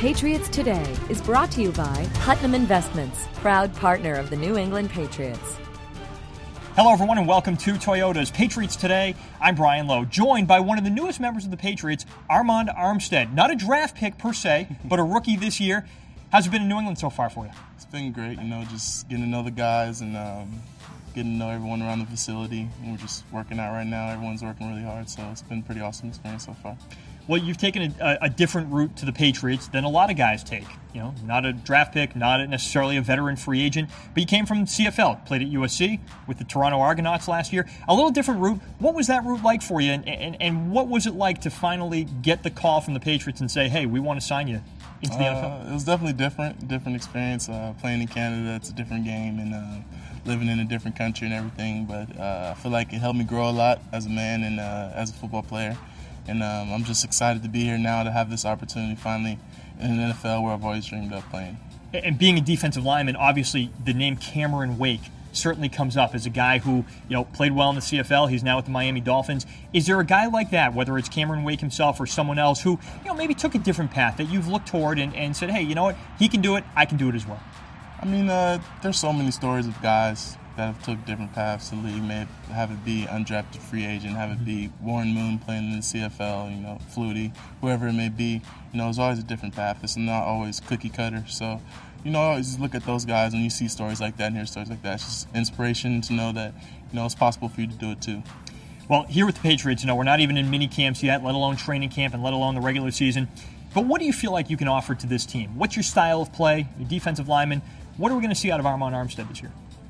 Patriots Today is brought to you by Putnam Investments, proud partner of the New England Patriots. Hello, everyone, and welcome to Toyota's Patriots Today. I'm Brian Lowe, joined by one of the newest members of the Patriots, Armand Armstead. Not a draft pick per se, but a rookie this year. How's it been in New England so far for you? It's been great, just getting to know the guys and getting to know everyone around the facility. And we're just working out right now. Everyone's working really hard, so it's been a pretty awesome experience so far. Well, you've taken a different route to the Patriots than a lot of guys take. Not a draft pick, not necessarily a veteran free agent, but you came from CFL, played at USC with the Toronto Argonauts last year. A little different route. What was that route like for you, and what was it like to finally get the call from the Patriots and say, hey, we want to sign you into the NFL? It was definitely different experience. Playing in Canada, it's a different game, and living in a different country and everything. But I feel like it helped me grow a lot as a man and as a football player. And I'm just excited to be here now to have this opportunity finally in an NFL where I've always dreamed of playing. And being a defensive lineman, obviously the name Cameron Wake certainly comes up as a guy who played well in the CFL. He's now with the Miami Dolphins. Is there a guy like that, whether it's Cameron Wake himself or someone else, who maybe took a different path that you've looked toward and said, hey, you know what, he can do it, I can do it as well? I mean, there's so many stories of guys that have took different paths to the league. Have it be undrafted free agent, have it be Warren Moon playing in the CFL, Flutie, whoever it may be. It's always a different path. It's not always cookie cutter. So, always look at those guys when you see stories like that and hear stories like that. It's just inspiration to know that, it's possible for you to do it too. Well, here with the Patriots, we're not even in mini camps yet, let alone training camp and let alone the regular season. But what do you feel like you can offer to this team? What's your style of play, your defensive lineman? What are we going to see out of Armand Armstead this year?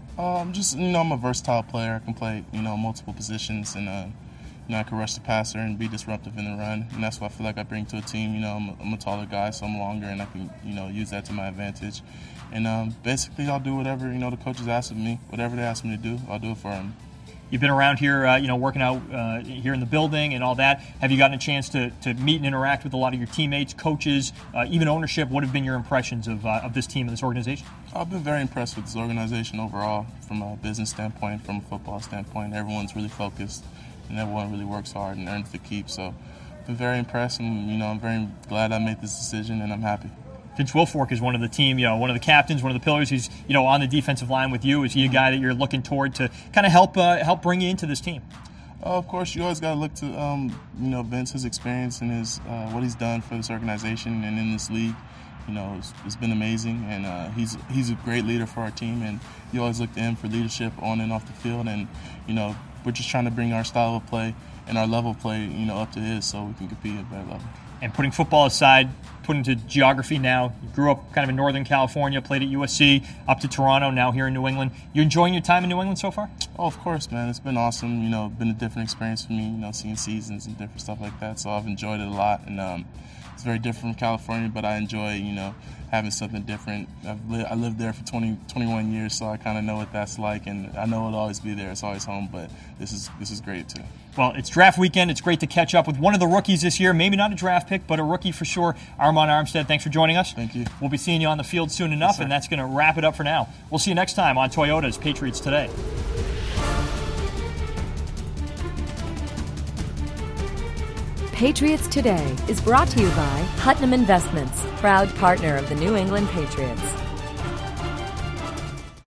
I'm a versatile player. I can play, multiple positions, and I can rush the passer and be disruptive in the run, and that's what I feel like I bring to a team. I'm a taller guy, so I'm longer, and I can, use that to my advantage. And basically, I'll do whatever the coaches ask of me. Whatever they ask me to do, I'll do it for them. You've been around here, working out here in the building and all that. Have you gotten a chance to meet and interact with a lot of your teammates, coaches, even ownership? What have been your impressions of this team and this organization? I've been very impressed with this organization overall, from a business standpoint, from a football standpoint. Everyone's really focused, and everyone really works hard and earns the keep. So I've been very impressed, and I'm very glad I made this decision, and I'm happy. Vince Wilfork is one of the team, one of the captains, one of the pillars. He's, on the defensive line with you. Is he a guy that you're looking toward to kind of help bring you into this team? Of course, you always got to look to, Vince, his experience and his what he's done for this organization and in this league. It's been amazing, and he's a great leader for our team, and you always look to him for leadership on and off the field. And we're just trying to bring our style of play and our level of play, up to his, so we can compete at a better level. And putting football aside, put into geography now. You grew up kind of in Northern California, played at USC, up to Toronto, now here in New England. You enjoying your time in New England so far? Oh, of course, man. It's been awesome. Been a different experience for me, seeing seasons and different stuff like that. So I've enjoyed it a lot. And it's very different from California, but I enjoy, having something different. I lived there for 21 years, so I kind of know what that's like. And I know it'll always be there. It's always home, but this is great, too. Well, it's draft weekend. It's great to catch up with one of the rookies this year. Maybe not a draft pick, but a rookie for sure. Armand Armstead, thanks for joining us. Thank you. We'll be seeing you on the field soon enough, and that's going to wrap it up for now. We'll see you next time on Toyota's Patriots Today. Patriots Today is brought to you by Putnam Investments, proud partner of the New England Patriots.